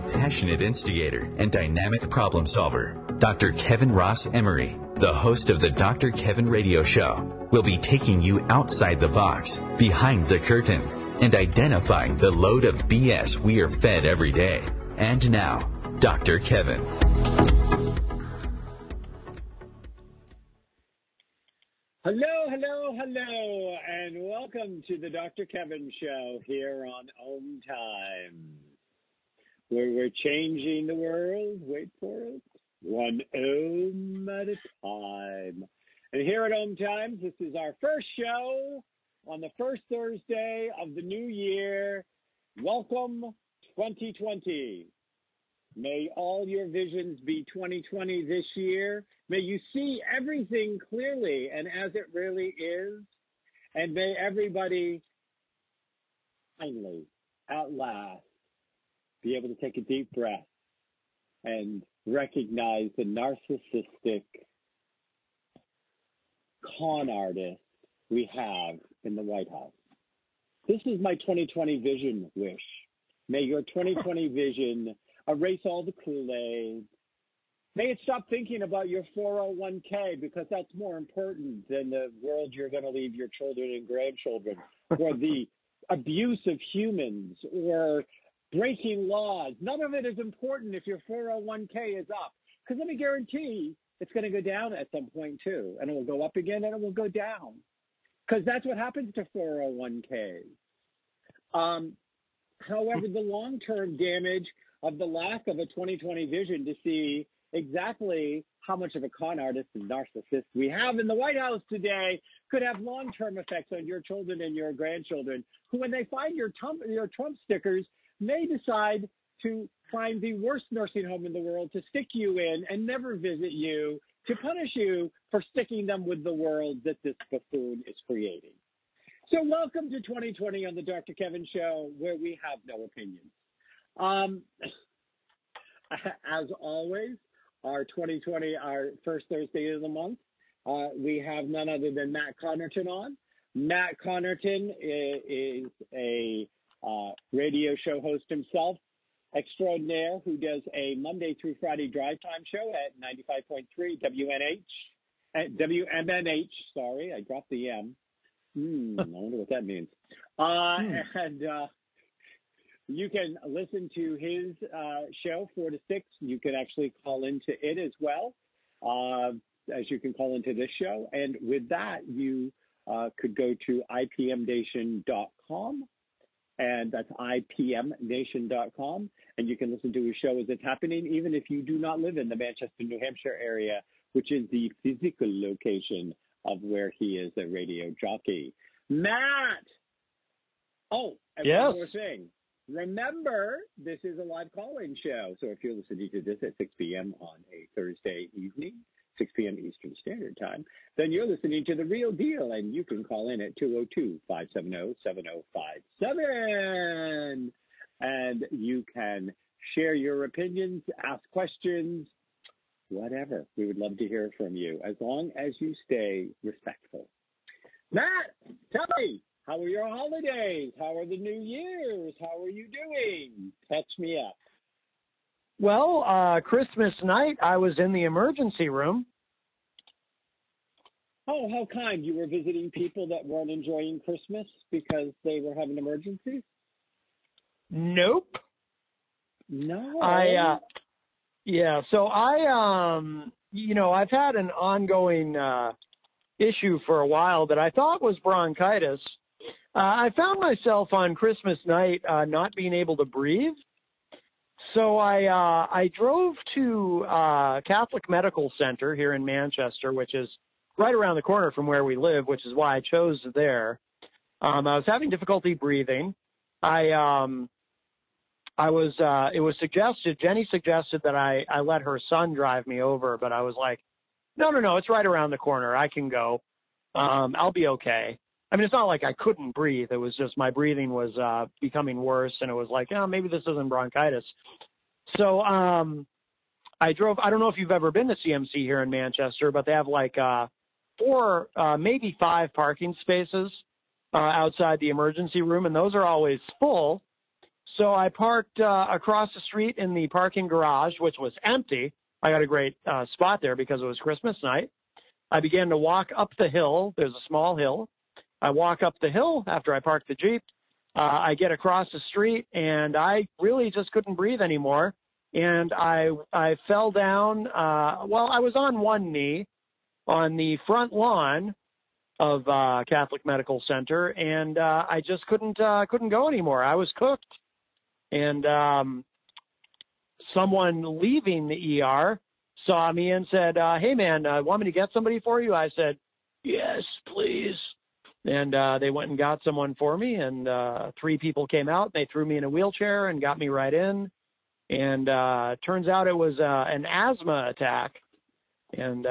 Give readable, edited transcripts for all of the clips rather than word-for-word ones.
a passionate instigator and dynamic problem solver. Dr. Kevin Ross Emery, the host of the Dr. Kevin Radio Show, will be taking you outside the box, behind the curtain, and identifying the load of BS we are fed every day. And now, Dr. Kevin. Hello, and welcome to the Dr. Kevin Show here on Om Time, where we're changing the world, wait for it, one Om at a time. And here at Om Times, this is our first show on the first Thursday of the new year. Welcome 2020. May all your visions be 2020 this year. May you see everything clearly and as it really is. And may everybody finally, at last, be able to take a deep breath and recognize the narcissistic con artist we have in the White House. This is my 2020 vision wish. May your 2020 vision erase all the Kool-Aid. May it stop thinking about your 401k, because that's more important than the world you're going to leave your children and grandchildren, or the abuse of humans, or breaking laws. None of it is important if your 401k is up. Because let me guarantee it's going to go down at some point too. And it will go up again and it will go down. Because that's what happens to 401ks. However, the long-term damage of the lack of a 2020 vision to see exactly how much of a con artist and narcissist we have in the White House today could have long-term effects on your children and your grandchildren, who, when they find your Trump stickers, may decide to find the worst nursing home in the world to stick you in and never visit you, to punish you for sticking them with the world that this buffoon is creating. So welcome to 2020 on the Dr. Kevin Show, where we have no opinions. As always, our 2020, our first Thursday of the month, we have none other than Matt Connarton on. Matt Connarton is a radio show host himself, extraordinaire, who does a Monday through Friday drive time show at 95.3 WMNH. Sorry, I dropped the M. I wonder what that means. And you can listen to his show 4 to 6. You can actually call into it as well, as you can call into this show. And with that, you could go to IPMNation.com, and that's IPMNation.com, and you can listen to his show as it's happening, even if you do not live in the Manchester, New Hampshire area, which is the physical location of where he is a radio jockey. Matt! Oh, and yes. One more thing. Remember, this is a live call-in show, so if you're listening to this at 6 p.m. on a Thursday evening, 6 p.m. Eastern Standard Time, then you're listening to The Real Deal, and you can call in at 202-570-7057. And you can share your opinions, ask questions, whatever. We would love to hear from you, as long as you stay respectful. Matt, tell me, how are your holidays? How are the New Year's? How are you doing? Catch me up. Well, Christmas night, I was in the emergency room. Oh, how kind. You were visiting people that weren't enjoying Christmas because they were having emergencies? Nope. No. So I've had an ongoing issue for a while that I thought was bronchitis. I found myself on Christmas night not being able to breathe. So I drove to Catholic Medical Center here in Manchester, which is right around the corner from where we live, which is why I chose there. I was having difficulty breathing. Jenny suggested that I let her son drive me over, but I was like, no, it's right around the corner. I can go. I'll be okay. I mean, it's not like I couldn't breathe. It was just my breathing was becoming worse, and it was like, maybe this isn't bronchitis. So I drove. I don't know if you've ever been to CMC here in Manchester, but they have like 4, maybe 5 parking spaces outside the emergency room, and those are always full. So I parked across the street in the parking garage, which was empty. I got a great spot there because it was Christmas night. I began to walk up the hill. There's a small hill. I walk up the hill after I park the Jeep. I get across the street, and I really just couldn't breathe anymore. And I fell down. Well, I was on one knee on the front lawn of Catholic Medical Center, and I just couldn't go anymore. I was cooked. And someone leaving the ER saw me and said, "Hey, man, want me to get somebody for you?" I said, "Yes, please." And they went and got someone for me, and 3 people came out. They threw me in a wheelchair and got me right in. And turns out it was an asthma attack. And,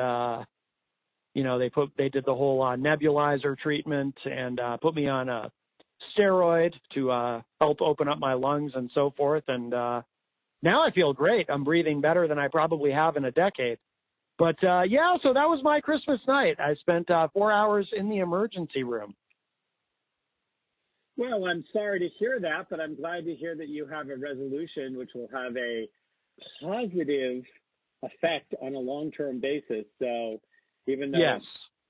they did the whole nebulizer treatment and put me on a steroid to help open up my lungs and so forth. And now I feel great. I'm breathing better than I probably have in a decade. But, so that was my Christmas night. I spent 4 hours in the emergency room. Well, I'm sorry to hear that, but I'm glad to hear that you have a resolution which will have a positive effect on a long-term basis. So even though, yes.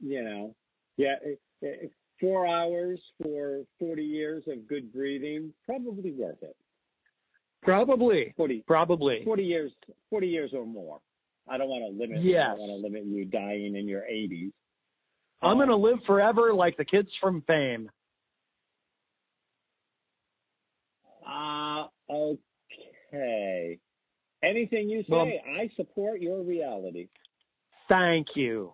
4 hours for 40 years of good breathing, probably worth it. Probably. 40 years or more. I don't want to limit. Yes. I don't want to limit you dying in your 80s. I'm going to live forever like the kids from Fame. Okay. Anything you say, Well, I support your reality. Thank you.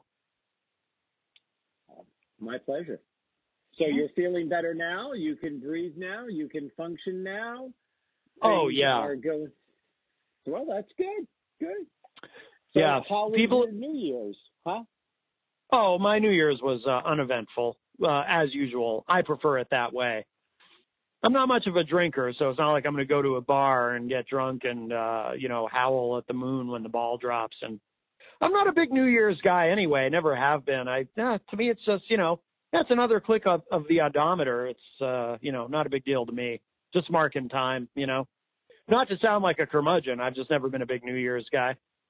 My pleasure. So you're feeling better now? You can breathe now? You can function now? Oh, yeah. Well, that's good. Good. So Yeah. how was your New Year's? Huh? Oh, my New Year's was uneventful, as usual. I prefer it that way. I'm not much of a drinker, so it's not like I'm going to go to a bar and get drunk and, howl at the moon when the ball drops. And I'm not a big New Year's guy anyway. Never have been. To me, it's just, that's another click of the odometer. It's, not a big deal to me. Just marking time, Not to sound like a curmudgeon. I've just never been a big New Year's guy.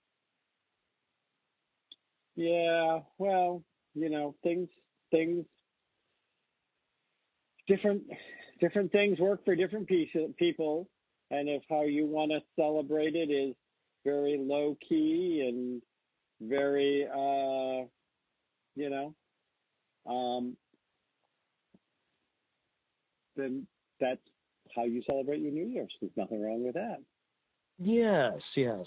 Yeah, well, things, different things work for different people. And if how you want to celebrate it is very low key and very, then that's how you celebrate your New Year's. There's nothing wrong with that. Yes.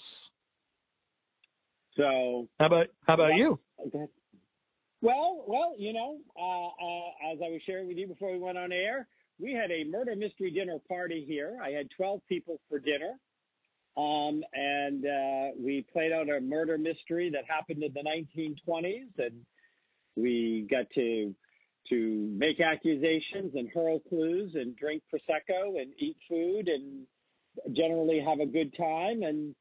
So how about you? Well, as I was sharing with you before we went on air, we had a murder mystery dinner party here. I had 12 people for dinner. And we played out a murder mystery that happened in the 1920s, and we got to make accusations and hurl clues and drink Prosecco and eat food and generally have a good time. And,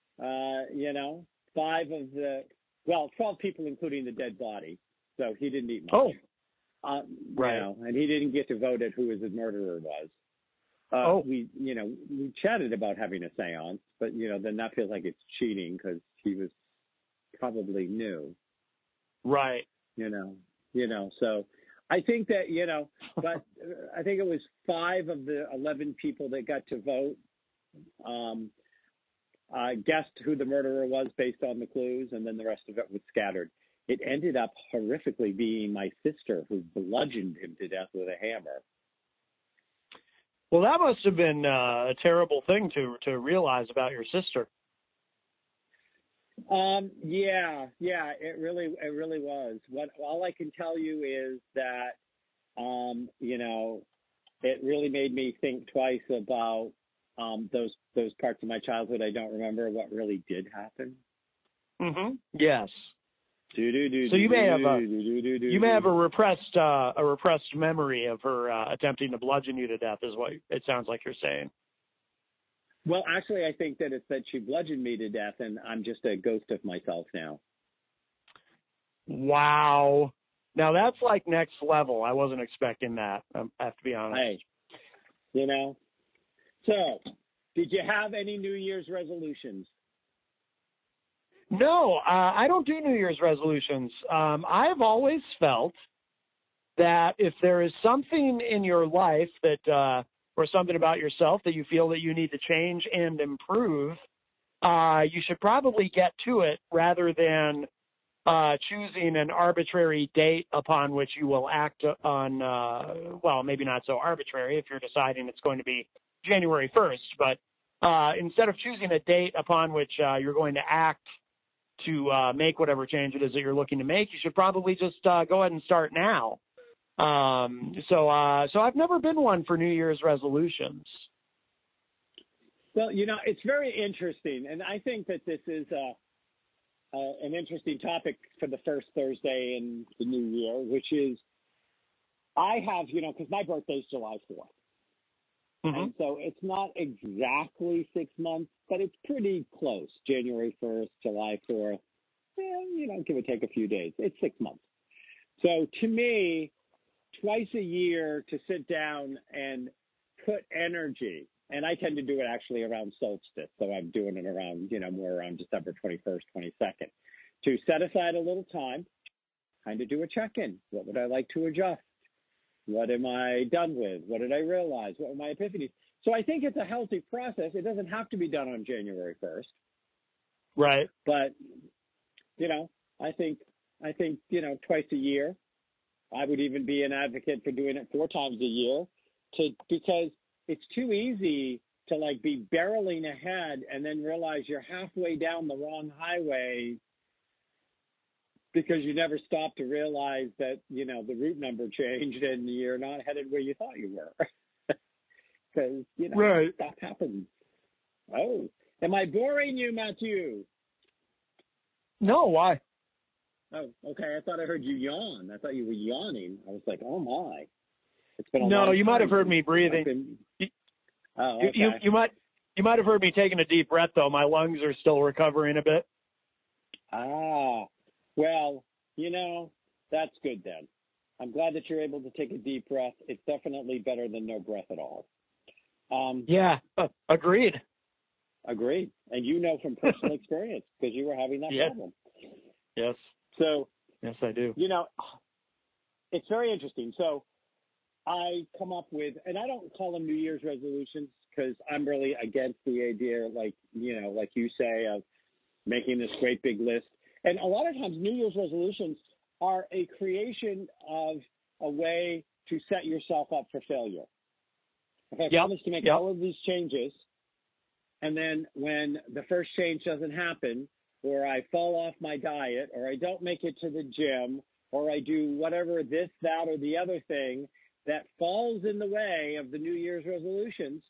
12 people, including the dead body. So he didn't eat much. Oh, right. And he didn't get to vote at who his murderer was. We chatted about having a seance, but, then that feels like it's cheating because he was probably new. Right. So I think that, but I think it was 5 of the 11 people that got to vote guessed who the murderer was based on the clues, and then the rest of it was scattered. It ended up horrifically being my sister who bludgeoned him to death with a hammer. Well, that must have been a terrible thing to realize about your sister. Yeah, it really was. All I can tell you is that, it really made me think twice about those parts of my childhood I don't remember what really did happen. Mm-hmm. Yes. So you may have a repressed memory of her attempting to bludgeon you to death, is what it sounds like you're saying. Well, actually, I think that it's that she bludgeoned me to death, and I'm just a ghost of myself now. Wow. Now that's like next level. I wasn't expecting that. I have to be honest. Hey, So, did you have any New Year's resolutions? No, I don't do New Year's resolutions. I've always felt that if there is something in your life that, or something about yourself that you feel that you need to change and improve, you should probably get to it rather than choosing an arbitrary date upon which you will act on, well, maybe not so arbitrary if you're deciding it's going to be January 1st, but instead of choosing a date upon which you're going to act to make whatever change it is that you're looking to make, you should probably just go ahead and start now. So I've never been one for New Year's resolutions. Well, it's very interesting, and I think that this is an interesting topic for the first Thursday in the new year, which is I have, because my birthday's July 4th. Mm-hmm. And so it's not exactly 6 months, but it's pretty close. January 1st, July 4th, give or take a few days. It's 6 months. So to me, twice a year to sit down and put energy, and I tend to do it actually around solstice, so I'm doing it around, more around December 21st, 22nd, to set aside a little time, kind of do a check-in. What would I like to adjust? What am I done with? What did I realize? What were my epiphanies? So I think it's a healthy process. It doesn't have to be done on January 1st. Right. But, I think, twice a year. I would even be an advocate for doing it 4 times a year because it's too easy to be barreling ahead and then realize you're halfway down the wrong highway because you never stopped to realize that, the route number changed and you're not headed where you thought you were. Because, right. Stuff happens. Oh, am I boring you, Matthew? No, why? Oh, okay. I thought I heard you yawn. I thought you were yawning. I was like, oh, my. It's been a no, long you time. Might have heard me breathing. Okay. You might have heard me taking a deep breath, though. My lungs are still recovering a bit. Ah, well, that's good then. I'm glad that you're able to take a deep breath. It's definitely better than no breath at all. Yeah, agreed. Agreed. And from personal experience because you were having that problem. Yes. So. Yes, I do. It's very interesting. So I come up with, and I don't call them New Year's resolutions because I'm really against the idea, like you say, of making this great big list. And a lot of times New Year's resolutions are a creation of a way to set yourself up for failure. If I promise to make all of these changes, and then when the first change doesn't happen, or I fall off my diet, or I don't make it to the gym, or I do whatever this, that, or the other thing that falls in the way of the New Year's resolutions,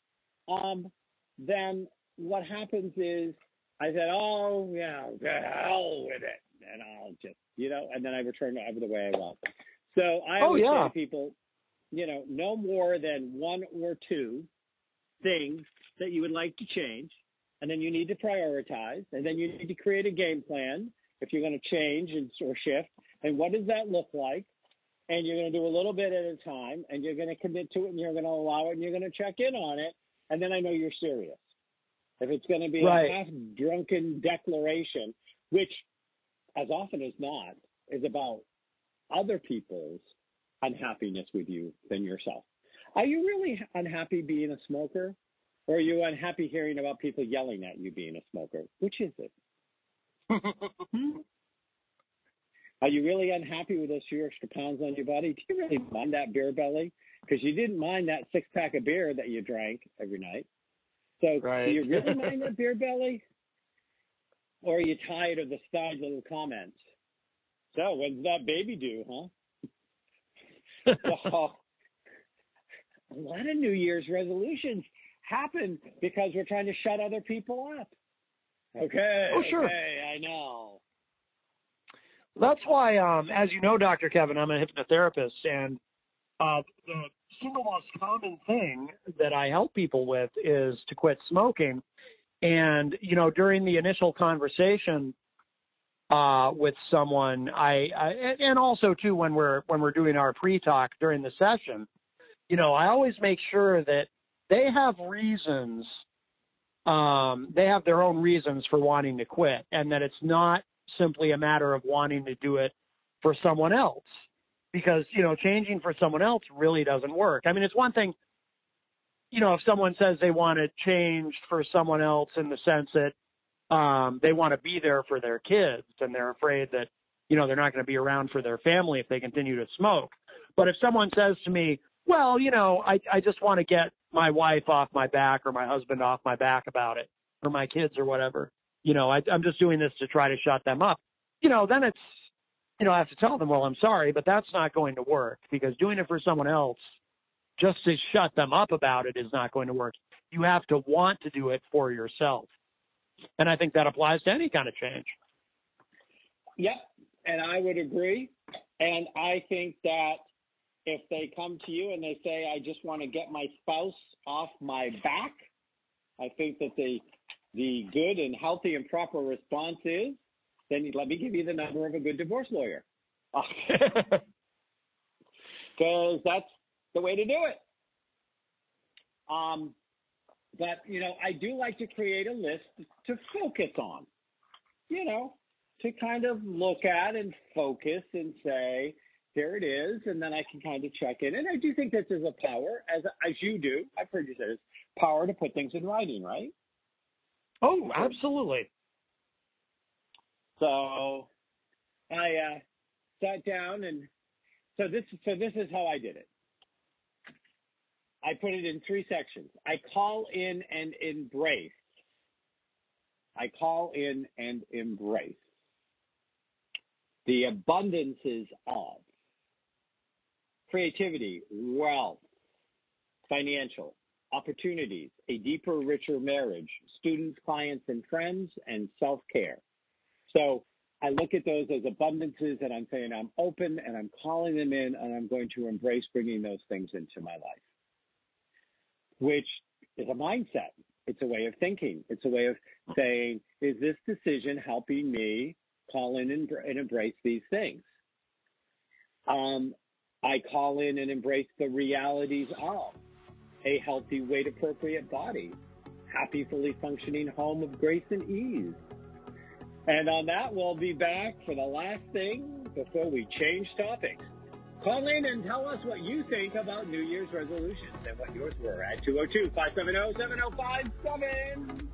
then what happens is I said, oh, yeah, hell with it. And I'll just, and then I return to the way I was. So I always say to people, no more than 1 or 2 things that you would like to change. And then you need to prioritize. And then you need to create a game plan if you're going to change or shift. And what does that look like? And you're going to do a little bit at a time. And you're going to commit to it. And you're going to allow it. And you're going to check in on it. And then I know you're serious. If it's going to be a half-drunken declaration, which as often as not is about other people's unhappiness with you than yourself. Are you really unhappy being a smoker? Or are you unhappy hearing about people yelling at you being a smoker? Which is it? Are you really unhappy with those few extra pounds on your body? Do you really mind that beer belly? Because you didn't mind that 6-pack of beer that you drank every night. So do you really mind that beer belly? Or are you tired of the snide little comments? So when's that baby due, huh? Well, a lot of New Year's resolutions happen because we're trying to shut other people up. Okay. Oh, sure. Okay, I know. That's why, as you know, Dr. Kevin, I'm a hypnotherapist, and the single most common thing that I help people with is to quit smoking. And, during the initial conversation with someone, and also too when we're doing our pre-talk during the session, I always make sure that they have reasons. They have their own reasons for wanting to quit, and that it's not simply a matter of wanting to do it for someone else, because, changing for someone else really doesn't work. I mean, it's one thing, if someone says they want to change for someone else in the sense that they want to be there for their kids and they're afraid that, they're not going to be around for their family if they continue to smoke. But if someone says to me, well, I just want to get my wife off my back or my husband off my back about it, or my kids or whatever, I'm just doing this to try to shut them up, then it's, I have to tell them, well, I'm sorry, but that's not going to work, because doing it for someone else just to shut them up about it is not going to work. You have to want to do it for yourself. And I think that applies to any kind of change. Yep, and I would agree. And I think that if they come to you and they say, I just want to get my spouse off my back, I think that the good and healthy and proper response is, then let me give you the number of a good divorce lawyer. Because that's the way to do it. But, I do like to create a list to focus on, to kind of look at and focus and say, there it is, and then I can kind of check in. And I do think that there's a power, as you do, I've heard you say this, power to put things in writing, right? Oh, absolutely. So I sat down, and so this is how I did it. I put it in 3 sections. I call in and embrace. I call in and embrace the abundances of creativity, wealth, financial, opportunities, a deeper, richer marriage, students, clients, and friends, and self-care. So I look at those as abundances, and I'm saying I'm open, and I'm calling them in, and I'm going to embrace bringing those things into my life, which is a mindset. It's a way of thinking. It's a way of saying, is this decision helping me call in and embrace these things? I call in and embrace the realities of a healthy, weight-appropriate body, happy, fully functioning home of grace and ease. And on that, we'll be back for the last thing before we change topics. Call in and tell us what you think about New Year's resolutions and what yours were at 202-570-7057.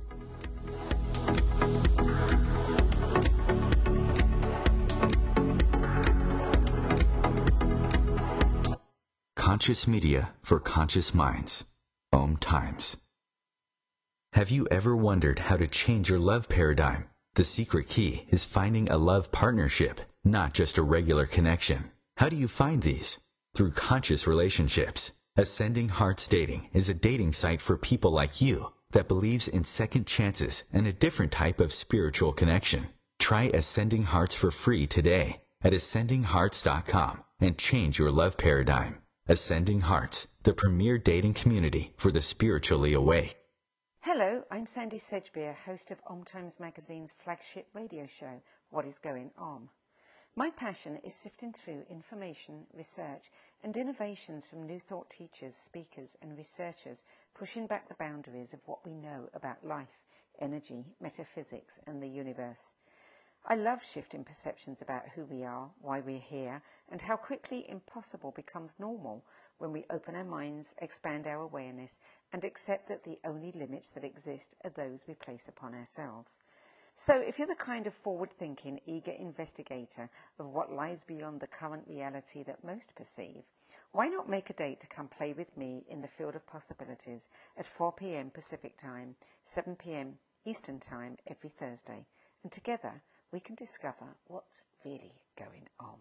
Conscious media for conscious minds. Om Times. Have you ever wondered how to change your love paradigm? The secret key is finding a love partnership, not just a regular connection. How do you find these? Through conscious relationships. Ascending Hearts Dating is a dating site for people like you that believes in second chances and a different type of spiritual connection. Try Ascending Hearts for free today at ascendinghearts.com and change your love paradigm. Ascending Hearts, the premier dating community for the spiritually awake. Hello, I'm Sandy Sedgbeer, host of Om Times Magazine's flagship radio show, What is Going On? My passion is sifting through information, research, and innovations from new thought teachers, speakers, and researchers, pushing back the boundaries of what we know about life, energy, metaphysics, and the universe. I love shifting perceptions about who we are, why we're here, and how quickly impossible becomes normal when we open our minds, expand our awareness, and accept that the only limits that exist are those we place upon ourselves. So if you're the kind of forward-thinking, eager investigator of what lies beyond the current reality that most perceive, why not make a date to come play with me in the field of possibilities at 4 p.m. Pacific Time, 7 p.m. Eastern Time every Thursday, and together we can discover what's really going on.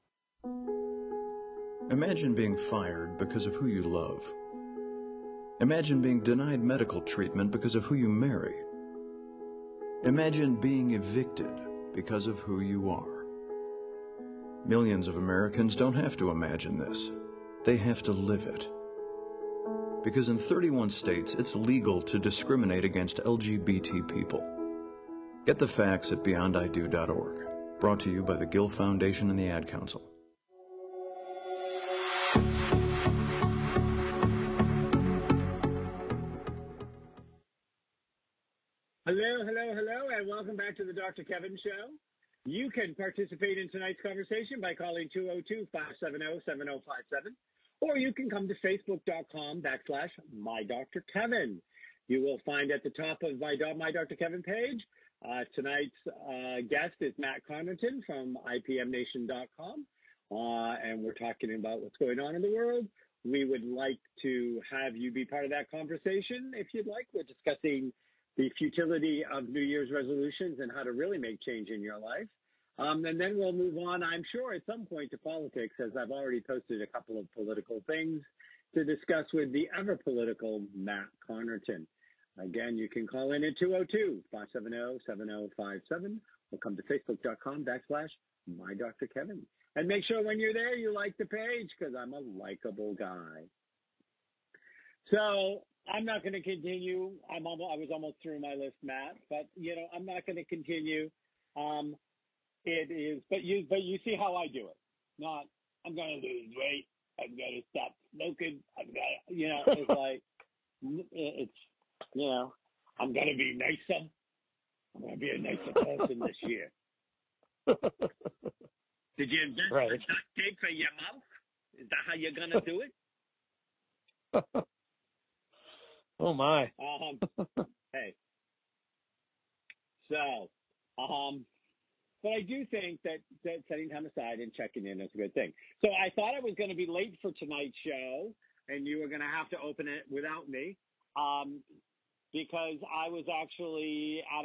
Imagine being fired because of who you love. Imagine being denied medical treatment because of who you marry. Imagine being evicted because of who you are. Millions of Americans don't have to imagine this. They have to live it. Because in 31 states, it's legal to discriminate against LGBT people. Get the facts at beyondido.org. Brought to you by the Gill Foundation and the Ad Council. Hello, hello, hello, and welcome back to the Dr. Kevin Show. You can participate in tonight's conversation by calling 202-570-7057, or you can come to facebook.com/MyDrKevin. You will find at the top of my Dr. Kevin page, tonight's guest is Matt Connarton from IPMNation.com, and we're talking about what's going on in the world. We would like to have you be part of that conversation if you'd like. We're discussing the futility of New Year's resolutions and how to really make change in your life. And then we'll move on, I'm sure, at some point to politics, as I've already posted a couple of political things to discuss with the ever-political Matt Connarton. Again, you can call in at 202-570-7057 or come to facebook.com/MyDrKevin. And make sure when you're there, you like the page, because I'm a likable guy. So I'm not going to continue. I was almost through my list, Matt, but I'm not going to continue. It is, but you see how I do it. Not, I'm going to lose weight. I'm going to stop smoking. I'm going to, it's like, I'm going to be nicer. I'm going to be a nicer person this year. Did you invent the duct tape for your mouth? Is that how you're going to do it? Oh, my. Hey. So, but I do think that setting time aside and checking in is a good thing. So I thought I was going to be late for tonight's show, and you were going to have to open it without me, because I was actually at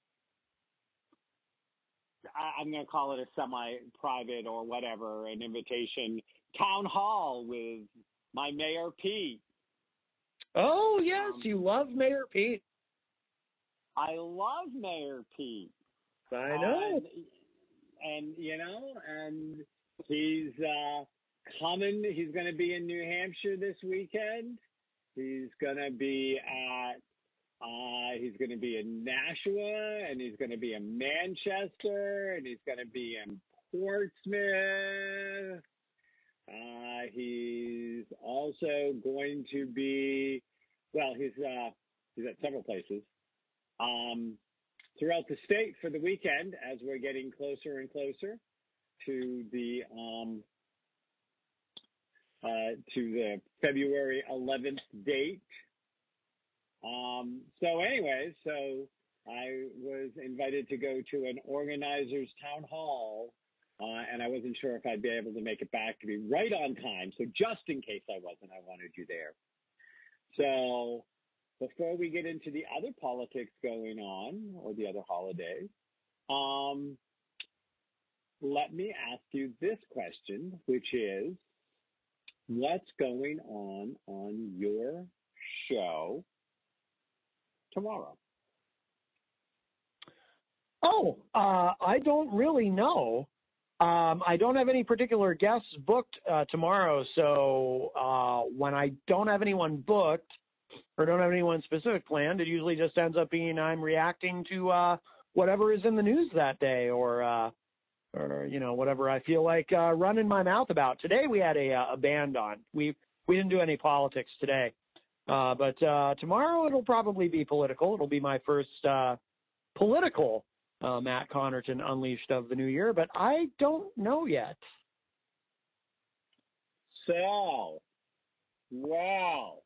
I'm going to call it a semi-private or whatever, an invitation town hall with my Mayor Pete. Oh, yes, you love Mayor Pete. I love Mayor Pete. I know. And he's coming. He's going to be in New Hampshire this weekend. He's going to be in Nashua, and he's going to be in Manchester, and he's going to be in Portsmouth. He's also going to be, he's at several places throughout the state for the weekend, as we're getting closer and closer to the February 11th date. So I was invited to go to an organizer's town hall, and I wasn't sure if I'd be able to make it back to be right on time. So just in case I wasn't, I wanted you there. So before we get into the other politics going on, or the other holidays, let me ask you this question, which is, what's going on your show tomorrow? Oh, I don't really know. I don't have any particular guests booked tomorrow, so when I don't have anyone booked or don't have anyone specific planned, it usually just ends up being I'm reacting to whatever is in the news that day, or whatever I feel like running my mouth about. Today we had a band on. We didn't do any politics today, but tomorrow it'll probably be political. It'll be my first political Matt Connarton Unleashed of the new year, but I don't know yet. So, wow.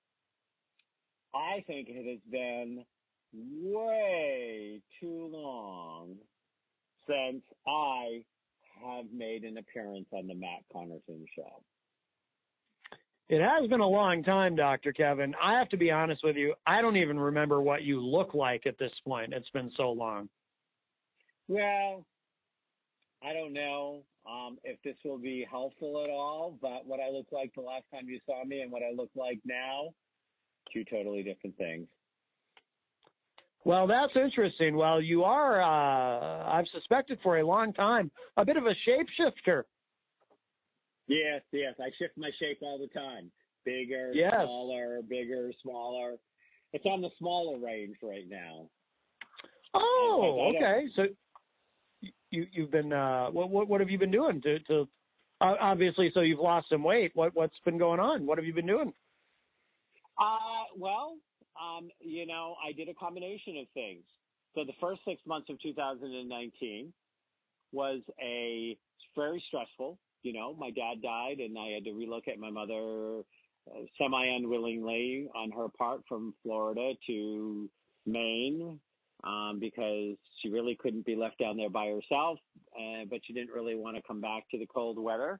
I think it has been way too long since I have made an appearance on the Matt Connarton Show. It has been a long time, Dr. Kevin. I have to be honest with you. I don't even remember what you look like at this point. It's been so long. Well, I don't know if this will be helpful at all, but what I looked like the last time you saw me and what I look like now, two totally different things. Well, that's interesting. Well, you are, I've suspected for a long time, a bit of a shapeshifter. Yes. I shift my shape all the time. Bigger, smaller, bigger, smaller. It's on the smaller range right now. Oh, okay. So you've been, what have you been doing to obviously, so you've lost some weight. What's been going on? What have you been doing? I did a combination of things. So the first 6 months of 2019 was very stressful. My dad died, and I had to relocate my mother semi-unwillingly on her part from Florida to Maine because she really couldn't be left down there by herself, but she didn't really want to come back to the cold weather.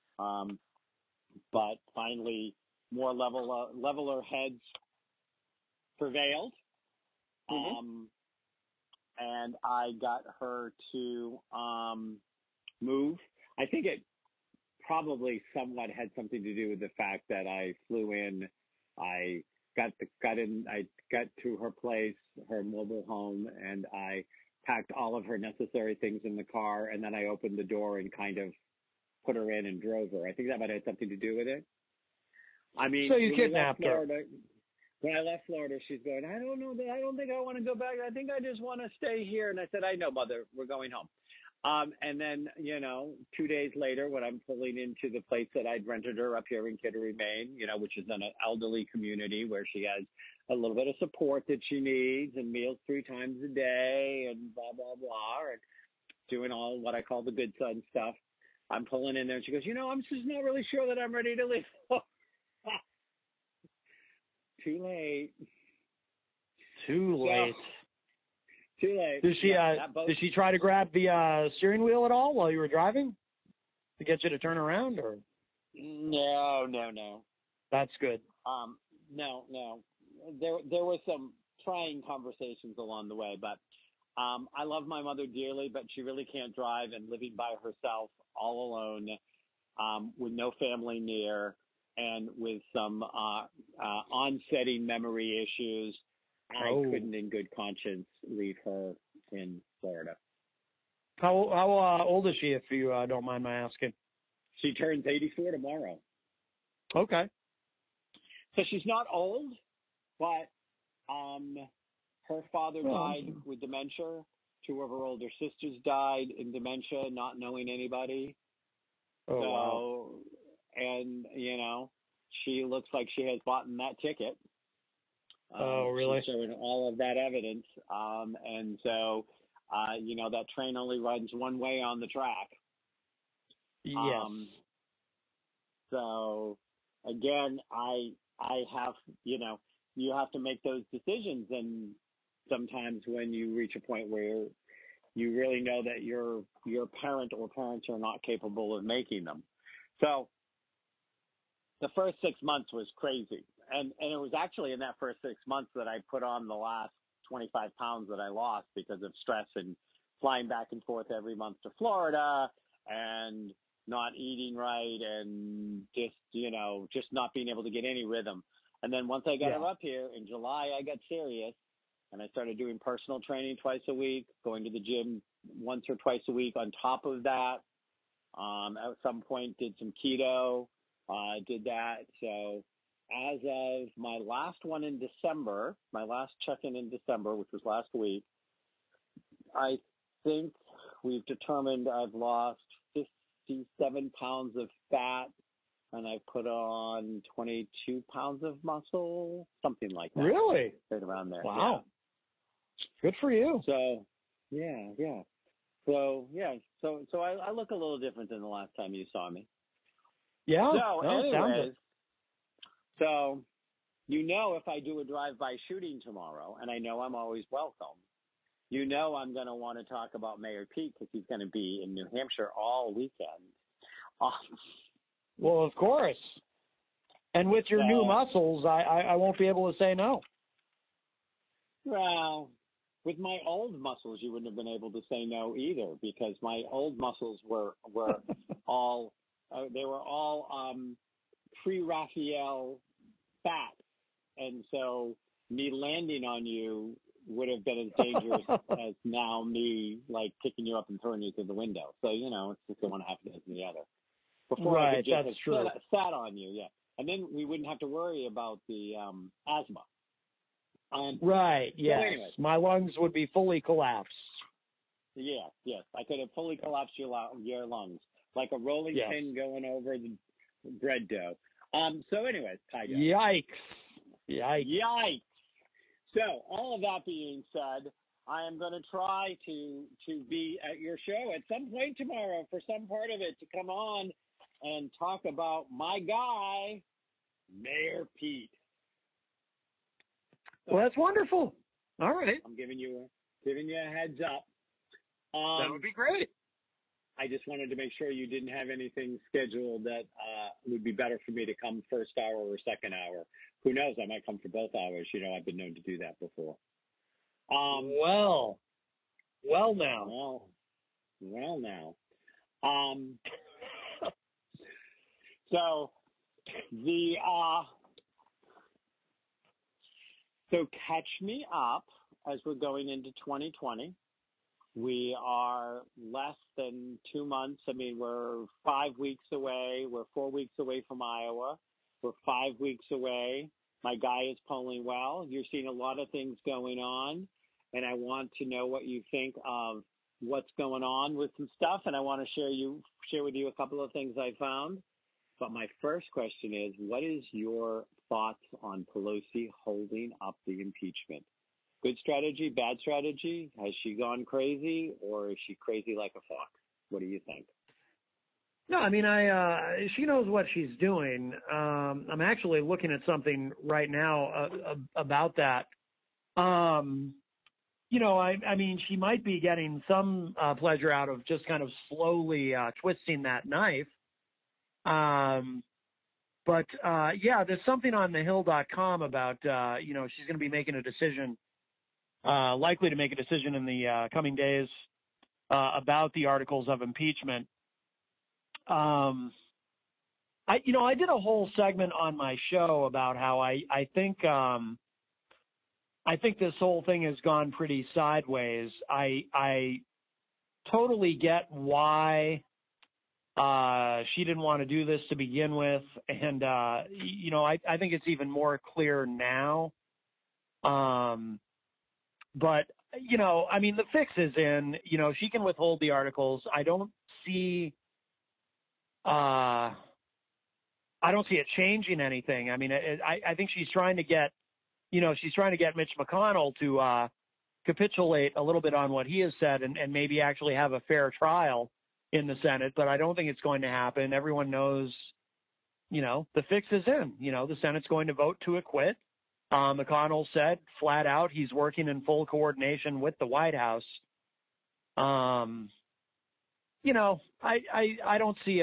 But finally, more leveler heads prevailed. Mm-hmm. And I got her to move. I think it probably somewhat had something to do with the fact that I flew in. I got to her place, her mobile home, and I packed all of her necessary things in the car, and then I opened the door and kind of put her in and drove her. I think that might have something to do with it. I mean, so you kidnapped her. When I left Florida, she's going, I don't know, I don't think I want to go back. I think I just want to stay here. And I said, I know, Mother, we're going home. And then, 2 days later, when I'm pulling into the place that I'd rented her up here in Kittery, Maine, which is an elderly community where she has a little bit of support that she needs and meals 3 times a day and blah, blah, blah, and doing all what I call the good son stuff. I'm pulling in there and she goes, I'm just not really sure that I'm ready to leave. Too late. Too late. Did she try to grab the steering wheel at all while you were driving to get you to turn around, or? No. That's good. No. There were some trying conversations along the way, but I love my mother dearly, but she really can't drive, and living by herself all alone with no family near and with some onsetting memory issues, I couldn't in good conscience leave her in Florida. How old is she, if you don't mind my asking? She turns 84 tomorrow. Okay. So she's not old, but her father died with dementia. 2 of her older sisters died in dementia, not knowing anybody. Oh, wow. And, she looks like she has bought that ticket. Oh, really? She's showing all of that evidence. And so, that train only runs one way on the track. Yes. So, again, I have, you have to make those decisions. And sometimes when you reach a point where you really know that your parent or parents are not capable of making them. So, the first 6 months was crazy. And it was actually in that first 6 months that I put on the last 25 pounds that I lost because of stress and flying back and forth every month to Florida and not eating right and just not being able to get any rhythm. And then once I got her up here in July, I got serious and I started doing personal training twice a week, going to the gym once or twice a week on top of that. At some point did some keto. Did that. So as of my last one in December, my last check-in in December, which was last week, I think we've determined I've lost 57 pounds of fat and I've put on 22 pounds of muscle, something like that. Really? Right around there. Wow. Yeah. Good for you. So, yeah. So, So I look a little different than the last time you saw me. Yeah. So, anyways, so, if I do a drive-by shooting tomorrow, and I know I'm always welcome, I'm going to want to talk about Mayor Pete because he's going to be in New Hampshire all weekend. Well, of course. And with your new muscles, I won't be able to say no. Well, with my old muscles, you wouldn't have been able to say no either because my old muscles were all they were all pre-Raphael fat, and so me landing on you would have been as dangerous as now me like picking you up and throwing you through the window. So it's just one half dozen the other. Before right, I could just that's true. Sat on you, yeah, and then we wouldn't have to worry about the asthma. Right. Yes. So anyways, my lungs would be fully collapsed. Yes. I could have fully collapsed your lungs like a rolling pin going over the bread dough. So anyways, pie dough. Yikes. So, all of that being said, I am going to try to be at your show at some point tomorrow for some part of it to come on and talk about my guy, Mayor Pete. Well, that's wonderful. All right. I'm giving you a heads up. That would be great. I just wanted to make sure you didn't have anything scheduled that would be better for me to come first hour or second hour. Who knows? I might come for both hours. You know, I've been known to do that before. Well now. So so catch me up as we're going into 2020. We are less than 2 months. I mean, we're 5 weeks away. We're 4 weeks away from Iowa. We're 5 weeks away. My guy is polling well. You're seeing a lot of things going on, and I want to know what you think of what's going on with some stuff, and I want to share with you a couple of things I found. But my first question is, what is your thoughts on Pelosi holding up the impeachment? Good strategy, bad strategy? Has she gone crazy, or is she crazy like a fox? What do you think? No, I mean, she knows what she's doing. I'm actually looking at something right now about that. You know, I mean, she might be getting some pleasure out of just kind of slowly twisting that knife. But yeah, there's something on thehill.com about, you know, she's going to be making a decision, likely to make a decision in the coming days about the articles of impeachment. I did a whole segment on my show about how I think this whole thing has gone pretty sideways. I totally get why she didn't want to do this to begin with, and you know, I think it's even more clear now. But you know, I mean, the fix is in. You know, she can withhold the articles. I don't see it changing anything. I mean, I think she's trying to get, you know, Mitch McConnell to capitulate a little bit on what he has said and maybe actually have a fair trial in the Senate. But I don't think it's going to happen. Everyone knows, you know, the fix is in. You know, the Senate's going to vote to acquit. McConnell said flat out he's working in full coordination with the White House. You know, I don't see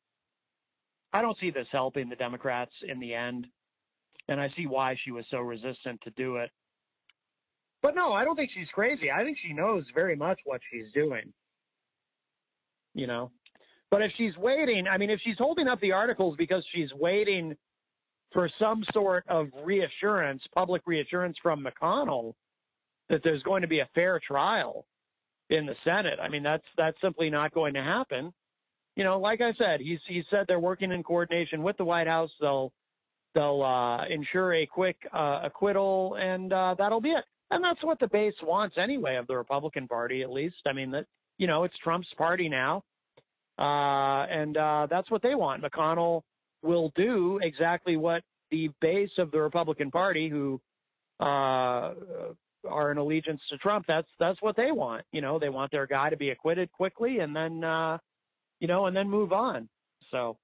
this helping the Democrats in the end, and I see why she was so resistant to do it. But no, I don't think she's crazy. I think she knows very much what she's doing. You know, but if she's waiting, I mean, if she's holding up the articles because she's waiting for some sort of reassurance, public reassurance from McConnell that there's going to be a fair trial in the Senate, I mean, that's simply not going to happen. You know, like I said, he said they're working in coordination with the White House. They'll ensure a quick acquittal, and that'll be it. And that's what the base wants anyway of the Republican Party, at least. I mean, that, you know, it's Trump's party now, and that's what they want. McConnell will do exactly what the base of the Republican Party, who are in allegiance to Trump, that's what they want. You know, they want their guy to be acquitted quickly, and then you know, and then move on. So,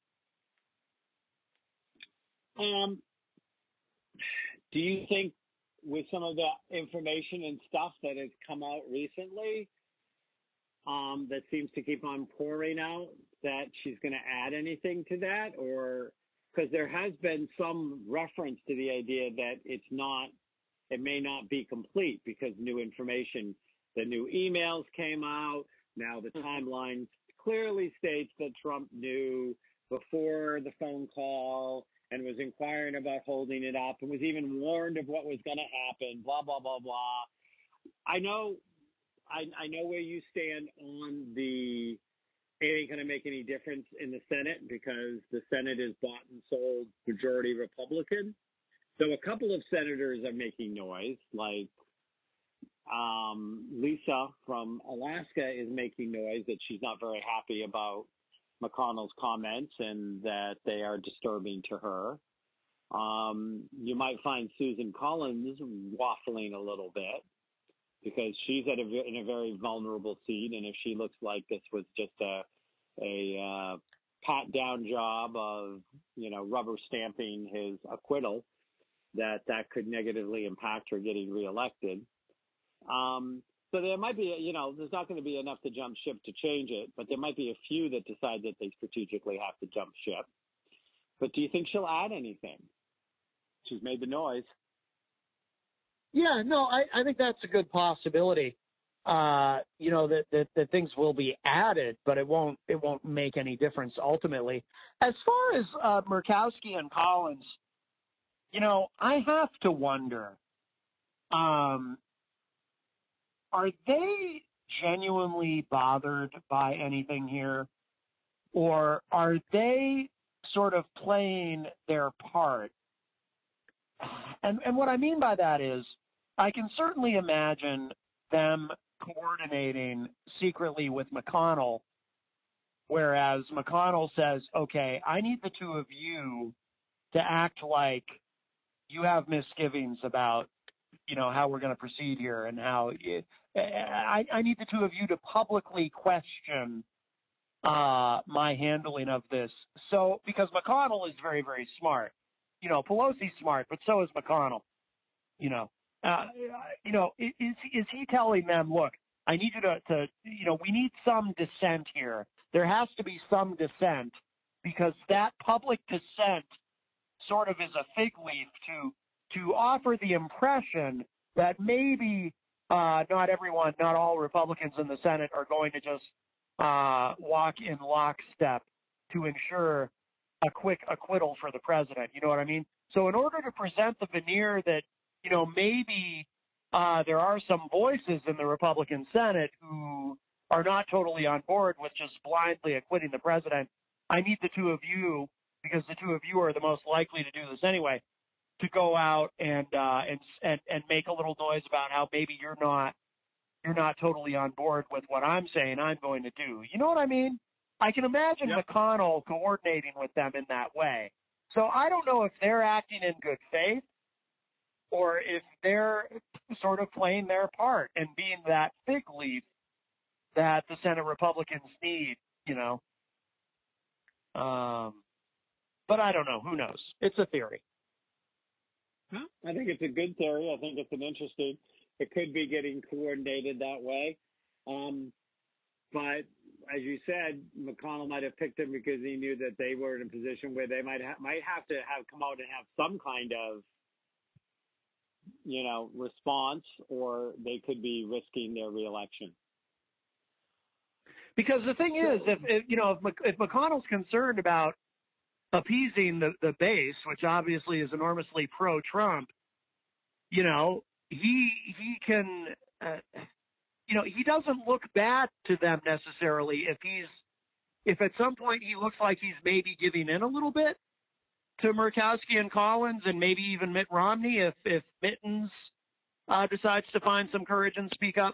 do you think with some of the information and stuff that has come out recently, that seems to keep on pouring out, that she's going to add anything to that? Or because there has been some reference to the idea that it may not be complete because new information, the new emails came out. Now the timeline clearly states that Trump knew before the phone call and was inquiring about holding it up and was even warned of what was going to happen, blah, blah, blah, blah. I know where you stand on the, it ain't going to make any difference in the Senate because the Senate is bought and sold majority Republican. So a couple of senators are making noise, like Lisa from Alaska is making noise that she's not very happy about McConnell's comments and that they are disturbing to her. You might find Susan Collins waffling a little bit because she's in a very vulnerable seat, and if she looks like this was just a pat down job of, rubber stamping his acquittal, that could negatively impact her getting reelected. So there might be, there's not going to be enough to jump ship to change it, but there might be a few that decide that they strategically have to jump ship. But do you think she'll add anything? She's made the noise. Yeah, no, I think that's a good possibility. That things will be added, but it won't make any difference ultimately. As far as Murkowski and Collins, I have to wonder, are they genuinely bothered by anything here, or are they sort of playing their part? And what I mean by that is, I can certainly imagine them coordinating secretly with McConnell, whereas McConnell says, okay, I need the two of you to act like you have misgivings about, how we're going to proceed here, and how I need the two of you to publicly question my handling of this. So, because McConnell is very, very smart. Pelosi's smart, but so is McConnell. Is he telling them, look, I need you to we need some dissent here. There has to be some dissent, because that public dissent sort of is a fig leaf to offer the impression that maybe not all Republicans in the Senate are going to just walk in lockstep to ensure a quick acquittal for the president. You know what I mean? So in order to present the veneer that, maybe there are some voices in the Republican Senate who are not totally on board with just blindly acquitting the president, I need the two of you, because the two of you are the most likely to do this anyway, to go out and make a little noise about how maybe you're not totally on board with what I'm saying I'm going to do. You know what I mean? I can imagine McConnell coordinating with them in that way. So I don't know if they're acting in good faith or if they're sort of playing their part and being that fig leaf that the Senate Republicans need, But I don't know. Who knows? It's a theory. I think it's a good theory. I think it's an interesting. It could be getting coordinated that way. But as you said, McConnell might have picked them because he knew that they were in a position where they might have to come out and have some kind of, response, or they could be risking their reelection. Because the thing is, if McConnell's concerned about appeasing the base, which obviously is enormously pro-Trump, he can, he doesn't look bad to them necessarily if at some point he looks like he's maybe giving in a little bit to Murkowski and Collins and maybe even Mitt Romney if Mittens decides to find some courage and speak up.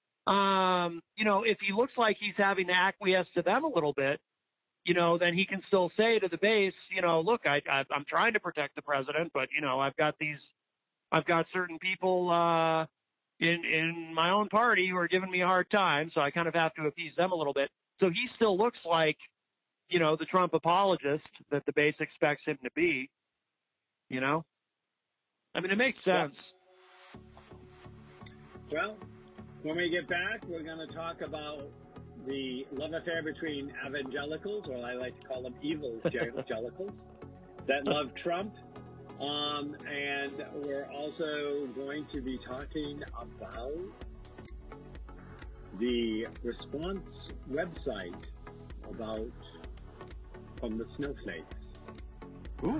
If he looks like he's having to acquiesce to them a little bit, then he can still say to the base, look, I'm trying to protect the president, but, I've got certain people in my own party who are giving me a hard time, so I kind of have to appease them a little bit. So he still looks like, the Trump apologist that the base expects him to be, I mean, it makes sense. Well, when we get back, we're going to talk about the love affair between evangelicals, or I like to call them evangelicals, that love Trump. And we're also going to be talking about the response website from the snowflakes. Ooh.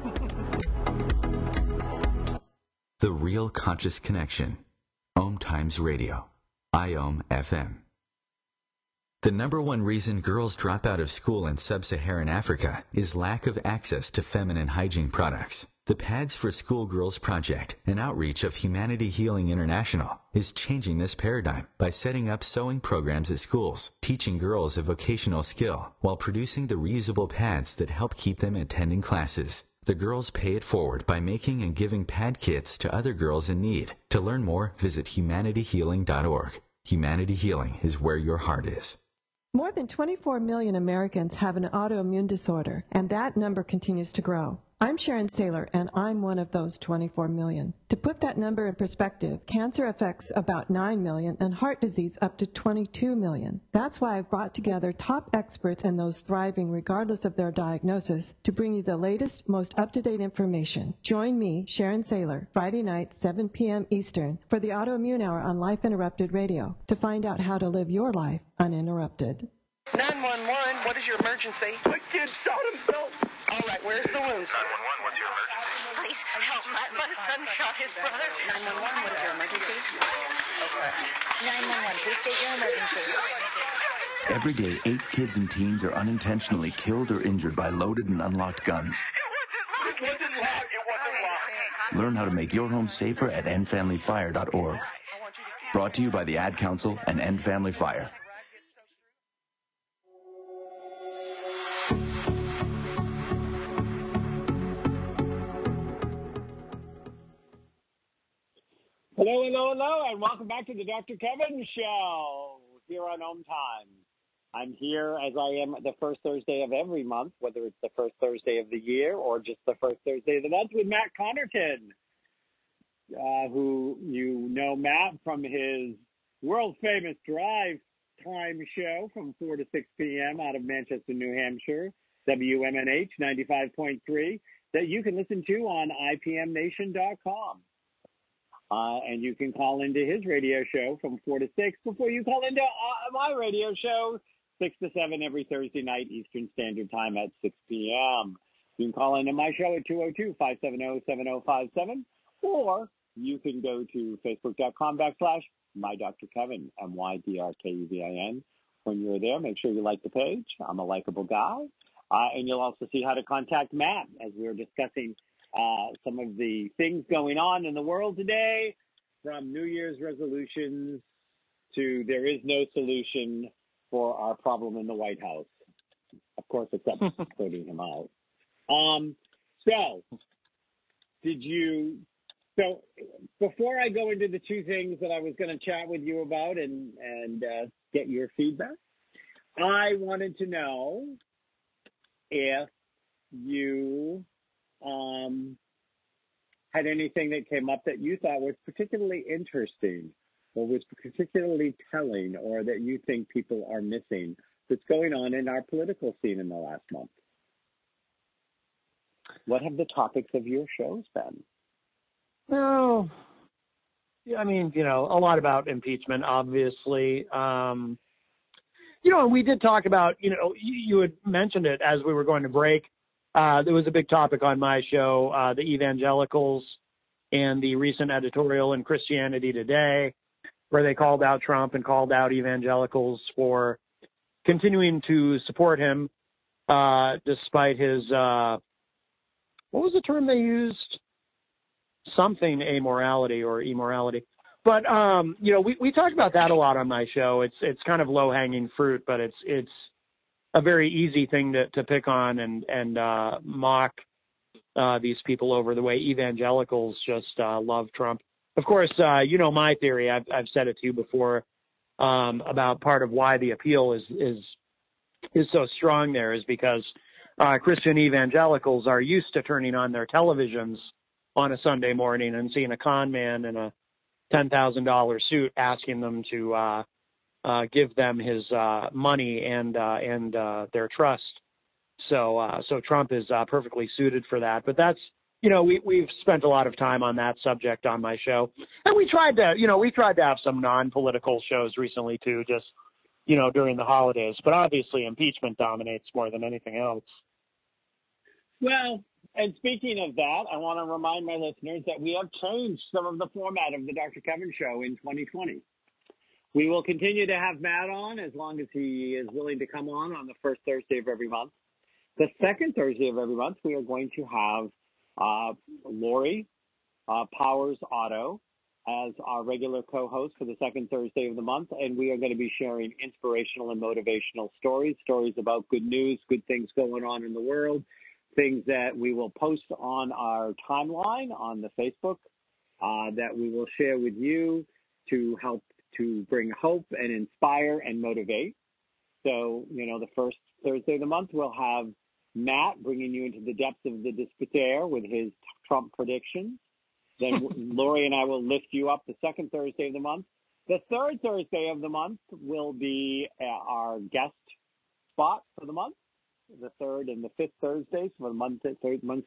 The Real Conscious Connection. Om Times Radio. IOM FM. The number one reason girls drop out of school in sub-Saharan Africa is lack of access to feminine hygiene products. The Pads for Schoolgirls Project, an outreach of Humanity Healing International, is changing this paradigm by setting up sewing programs at schools, teaching girls a vocational skill while producing the reusable pads that help keep them attending classes. The girls pay it forward by making and giving pad kits to other girls in need. To learn more, visit humanityhealing.org. Humanity Healing is where your heart is. More than 24 million Americans have an autoimmune disorder, and that number continues to grow. I'm Sharon Saylor, and I'm one of those 24 million. To put that number in perspective, cancer affects about 9 million and heart disease up to 22 million. That's why I've brought together top experts and those thriving regardless of their diagnosis to bring you the latest, most up-to-date information. Join me, Sharon Saylor, Friday night, 7 p.m. Eastern, for the Autoimmune Hour on Life Interrupted Radio to find out how to live your life uninterrupted. 911, what is your emergency? My kid shot himself. All right, where's the wound, sir? 911, what's your emergency? Please help. My son shot his brother. 911, what is your emergency? Okay. 911, please state your emergency. Every day, 8 kids and teens are unintentionally killed or injured by loaded and unlocked guns. It wasn't locked. Learn how to make your home safer at endfamilyfire.org. Brought to you by the Ad Council and End Family Fire. Hello, hello, hello, and welcome back to the Dr. Kevin Show here on Home Time. I'm here as I am the first Thursday of every month, whether it's the first Thursday of the year or just the first Thursday of the month, with Matt Connarton, who you know Matt from his world-famous drive time show from 4 to 6 p.m. out of Manchester, New Hampshire, WMNH 95.3, that you can listen to on IPMNation.com. And you can call into his radio show from 4 to 6 before you call into my radio show 6 to 7 every Thursday night Eastern Standard Time at 6 p.m. You can call into my show at 202-570-7057, or you can go to facebook.com/MyDrKevin, MYDRKEVIN. When you're there, make sure you like the page. I'm a likable guy. And you'll also see how to contact Matt as we're discussing some of the things going on in the world today, from New Year's resolutions to there is no solution for our problem in the White House. Of course, except voting him out. So before I go into the two things that I was going to chat with you about and get your feedback, I wanted to know if you had anything that came up that you thought was particularly interesting or was particularly telling, or that you think people are missing that's going on in our political scene in the last month. What have the topics of your shows been? Well, I mean, a lot about impeachment, obviously. We did talk about, you had mentioned it as we were going to break. There was a big topic on my show, the evangelicals and the recent editorial in Christianity Today, where they called out Trump and called out evangelicals for continuing to support him, despite his, what was the term they used? Something amorality or immorality. But, we talked about that a lot on my show. It's kind of low-hanging fruit, but it's a very easy thing to pick on and mock these people over the way evangelicals just love Trump. Of course, my theory. I've said it to you before about part of why the appeal is so strong there is because Christian evangelicals are used to turning on their televisions on a Sunday morning and seeing a con man in a $10,000 suit asking them to give them his money and their trust. So Trump is perfectly suited for that. But that's, we've spent a lot of time on that subject on my show, and we tried to have some non-political shows recently too, just during the holidays. But obviously, impeachment dominates more than anything else. Well, and speaking of that, I want to remind my listeners that we have changed some of the format of the Dr. Kevin Show in 2020. We will continue to have Matt on as long as he is willing to come on the first Thursday of every month. The second Thursday of every month, we are going to have Lori Powers Otto as our regular co-host for the second Thursday of the month, and we are going to be sharing inspirational and motivational stories about good news, good things going on in the world, things that we will post on our timeline on the Facebook that we will share with you to help to bring hope and inspire and motivate. So, the first Thursday of the month, we'll have Matt bringing you into the depths of the despair with his Trump predictions. Then Lori and I will lift you up the second Thursday of the month. The third Thursday of the month will be our guest spot for the month. The third and the fifth Thursdays for the months that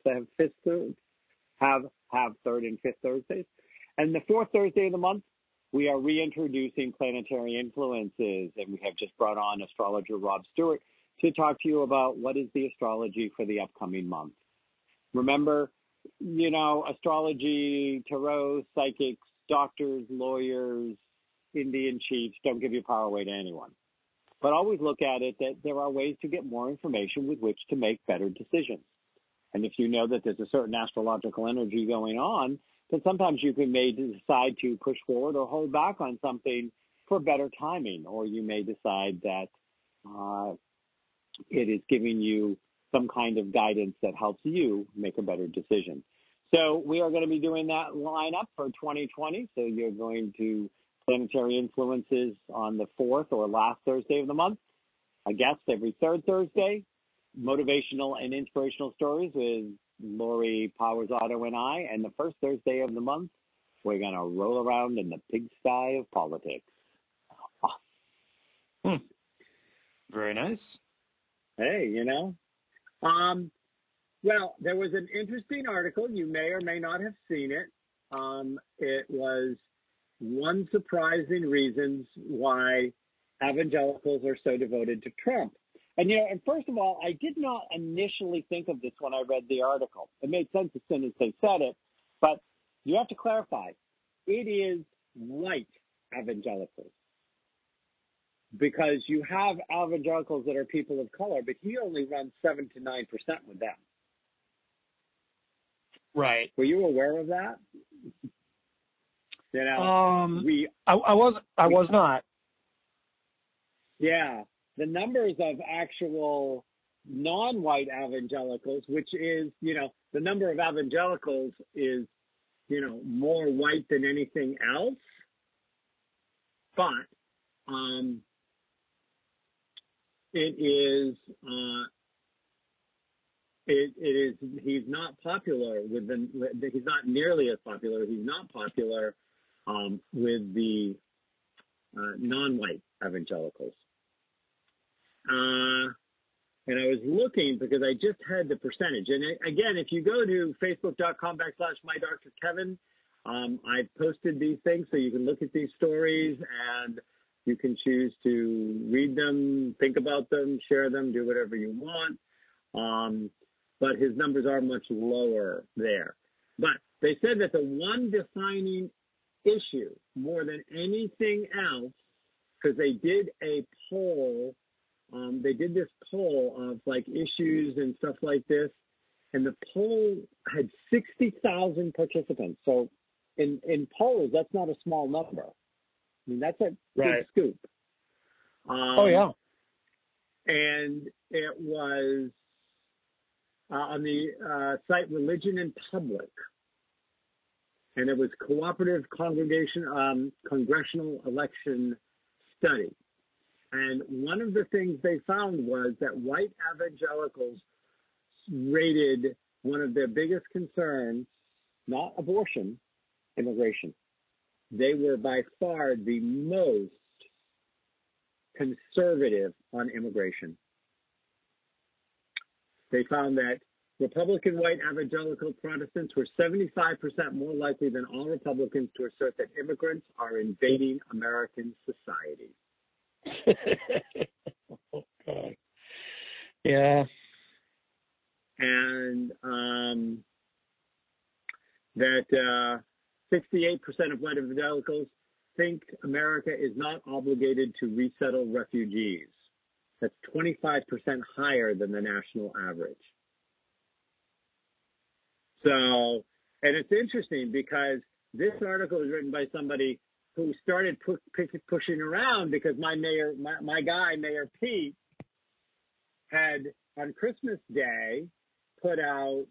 have third and fifth Thursdays. And the fourth Thursday of the month, we are reintroducing planetary influences, and we have just brought on astrologer Rob Stewart to talk to you about what is the astrology for the upcoming month. Remember, astrology, tarot, psychics, doctors, lawyers, Indian chiefs don't give your power away to anyone. But always look at it that there are ways to get more information with which to make better decisions. And if you know that there's a certain astrological energy going on, then sometimes you may decide to push forward or hold back on something for better timing, or you may decide that it is giving you some kind of guidance that helps you make a better decision. So we are going to be doing that lineup for 2020. So you're going to planetary influences on the fourth or last Thursday of the month, a guest every third Thursday, motivational and inspirational stories with Lori Powers Otto and I, and the first Thursday of the month, we're going to roll around in the pigsty of politics. Very nice. Hey, well, there was an interesting article. You may or may not have seen it. It was one surprising reasons why evangelicals are so devoted to Trump. And, and first of all, I did not initially think of this when I read the article. It made sense as soon as they said it, but you have to clarify. It is white evangelicals, because you have evangelicals that are people of color, but he only runs 7 to 9% with them. Right. Were you aware of that? I was not. Yeah. The numbers of actual non-white evangelicals, which is, the number of evangelicals is, more white than anything else. But he's not popular he's not nearly as popular. He's not popular with the non-white evangelicals. And I was looking because I just had the percentage. And again, if you go to facebook.com/MyDrKevin, I've posted these things so you can look at these stories and you can choose to read them, think about them, share them, do whatever you want. But his numbers are much lower there. But they said that the one defining issue more than anything else, because they did a poll, this poll of like issues and stuff like this, and the poll had 60,000 participants. So in polls, that's not a small number. I mean, that's a big scoop. Oh, yeah. And it was on the site Religion in Public. And it was Cooperative Congressional Election Study. And one of the things they found was that white evangelicals rated one of their biggest concerns, not abortion, immigration. They were by far the most conservative on immigration. They found that Republican white evangelical Protestants were 75% more likely than all Republicans to assert that immigrants are invading American society. Oh, God. Yeah. And that 68% of white evangelicals think America is not obligated to resettle refugees. That's 25% higher than the national average. So, and it's interesting because this article was written by somebody who started pushing around because my guy, Mayor Pete, had on Christmas Day put out,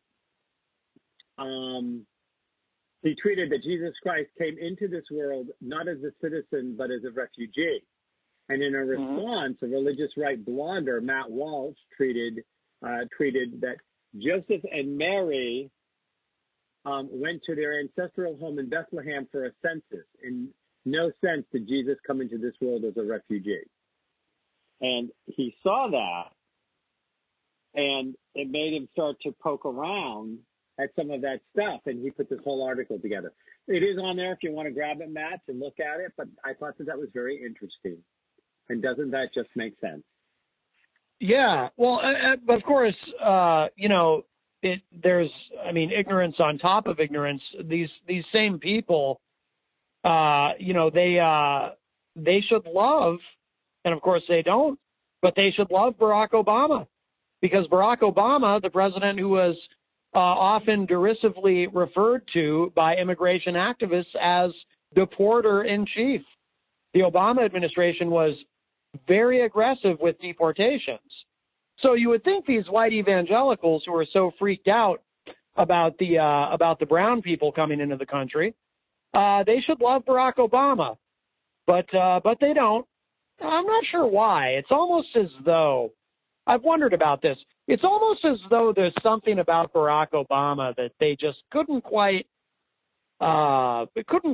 he tweeted that Jesus Christ came into this world not as a citizen, but as a refugee. And in a response, a religious right blogger, Matt Walsh, tweeted that Joseph and Mary went to their ancestral home in Bethlehem for a census. In no sense did Jesus come into this world as a refugee. And he saw that, and it made him start to poke around at some of that stuff, and he put this whole article together. It is on there if you want to grab it, Matt, and look at it, but I thought that was very interesting. And doesn't that just make sense? Yeah. Well, but of course, there's ignorance on top of ignorance. These same people, they should love, and of course they don't, but they should love Barack Obama, because Barack Obama, the president who was often derisively referred to by immigration activists as deporter-in-chief. The Obama administration was very aggressive with deportations. So you would think these white evangelicals who are so freaked out about the brown people coming into the country, they should love Barack Obama, but they don't. I'm not sure why. It's almost as though, I've wondered about this. It's almost as though there's something about Barack Obama that they just couldn't quite grow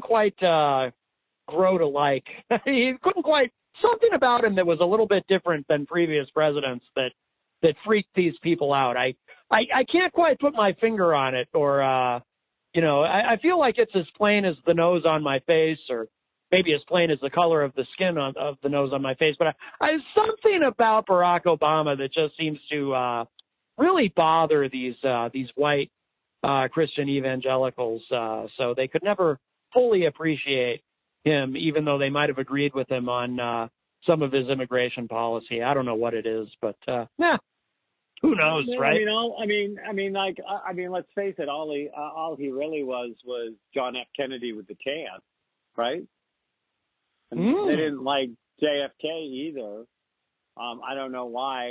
to like. He couldn't quite, something about him that was a little bit different than previous presidents that freaked these people out. I can't quite put my finger on it, or I feel like it's as plain as the nose on my face, or maybe as plain as the color of the skin of the nose on my face. But I something about Barack Obama that just seems to really bother these white Christian evangelicals. So they could never fully appreciate him, even though they might have agreed with him on some of his immigration policy. I don't know what it is, but who knows, right? Let's face it. All he really was John F. Kennedy with the tan, right? And they didn't like JFK either. I don't know why.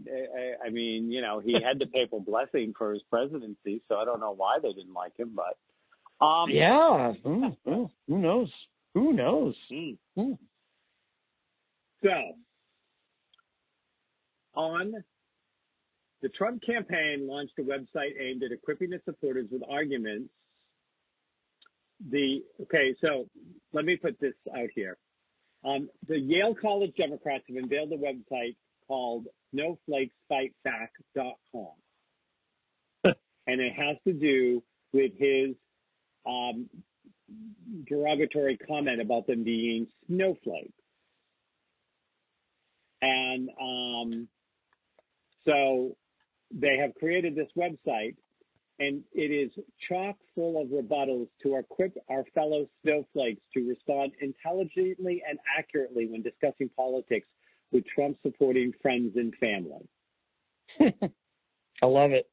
He had the papal blessing for his presidency, so I don't know why they didn't like him. But yeah, who knows? Who knows? So, the Trump campaign launched a website aimed at equipping its supporters with arguments. So let me put this out here. The Yale College Democrats have unveiled a website called snowflakesfightback.com. And it has to do with his derogatory comment about them being snowflakes. And so they have created this website, and it is chock full of rebuttals to equip our fellow snowflakes to respond intelligently and accurately when discussing politics with Trump-supporting friends and family. I love it.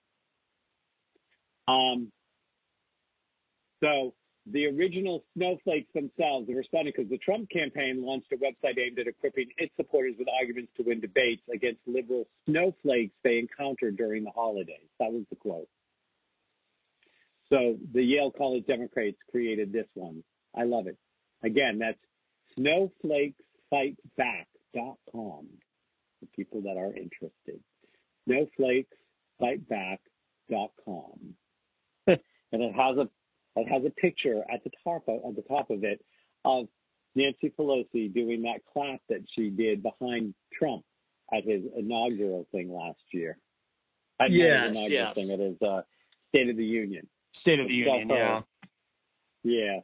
So the original snowflakes themselves are responding because the Trump campaign launched a website aimed at equipping its supporters with arguments to win debates against liberal snowflakes they encountered during the holidays. That was the quote. So the Yale College Democrats created this one. I love it. Again, that's snowflakesfightback.com for people that are interested. Snowflakesfightback.com. And it has a picture at the top of it of Nancy Pelosi doing that clap that she did behind Trump at his inaugural thing last year. At his State of the Union. State of the Union, yeah. Yeah.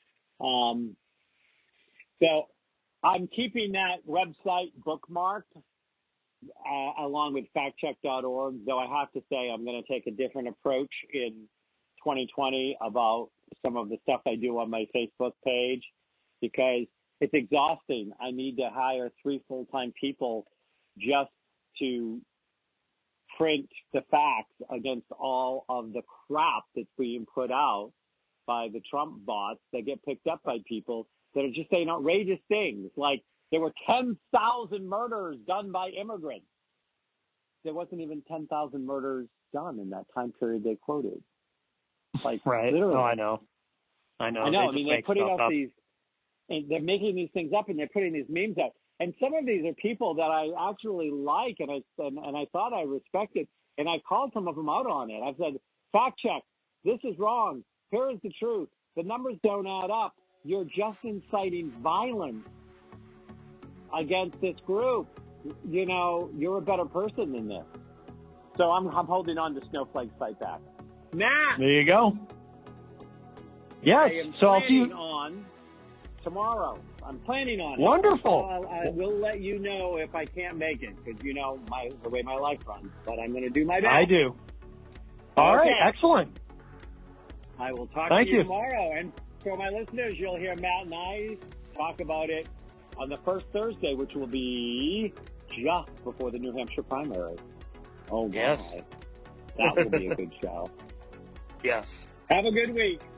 So I'm keeping that website bookmarked along with factcheck.org, though I have to say I'm going to take a different approach in 2020 about some of the stuff I do on my Facebook page because it's exhausting. I need to hire 3 full-time people just to print the facts against all of the crap that's being put out by the Trump bots that get picked up by people that are just saying outrageous things like there were 10,000 murders done by immigrants. There wasn't even 10,000 murders done in that time period they quoted. Like, right. literally. Oh, I know. I know. I mean, they're putting out these, and they're making these things up, and they're putting these memes out. And some of these are people that I actually like, and I thought I respected, and I called some of them out on it. I said, fact check. This is wrong. Here is the truth. The numbers don't add up. You're just inciting violence against this group. You know, you're a better person than this. So I'm holding on to Snowflake's Fight Back. Matt! There you go. Yes. I am so planning on tomorrow. I'm planning on it. Wonderful. I will let you know if I can't make it, because you know the way my life runs. But I'm going to do my best. I do. All right. Excellent. I will talk Thank to you you tomorrow. And for my listeners, you'll hear Matt and I talk about it on the first Thursday, which will be just before the New Hampshire primary. Oh, my. Yes. That will be a good show. Yes. Have a good week.